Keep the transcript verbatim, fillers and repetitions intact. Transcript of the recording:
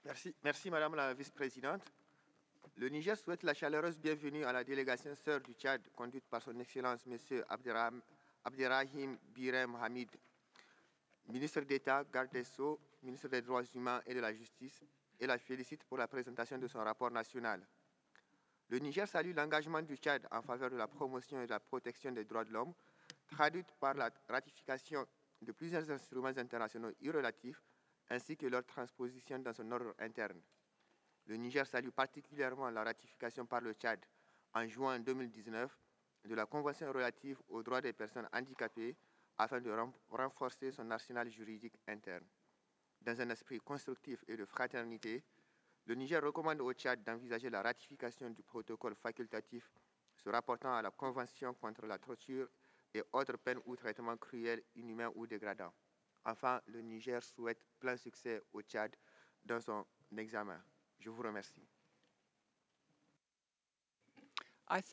Merci, merci Madame la Vice-présidente. Le Niger souhaite la chaleureuse bienvenue à la délégation sœur du Tchad, conduite par son Excellence M. Abderrahim, Abderrahim Birem Hamid, ministre d'État, garde des Sceaux, ministre des Droits humains et de la Justice, et la félicite pour la présentation de son rapport national. Le Niger salue l'engagement du Tchad en faveur de la promotion et de la protection des droits de l'homme, traduite par la ratification de plusieurs instruments internationaux irrelatifs, ainsi que leur transposition dans son ordre interne. Le Niger salue particulièrement la ratification par le Tchad en juin deux mille dix-neuf de la Convention relative aux droits des personnes handicapées afin de renforcer son arsenal juridique interne. Dans un esprit constructif et de fraternité, le Niger recommande au Tchad d'envisager la ratification du protocole facultatif se rapportant à la Convention contre la torture et autres peines ou traitements cruels, inhumains ou dégradants. Enfin, le Niger souhaite plein succès au Tchad dans son examen. Je vous remercie.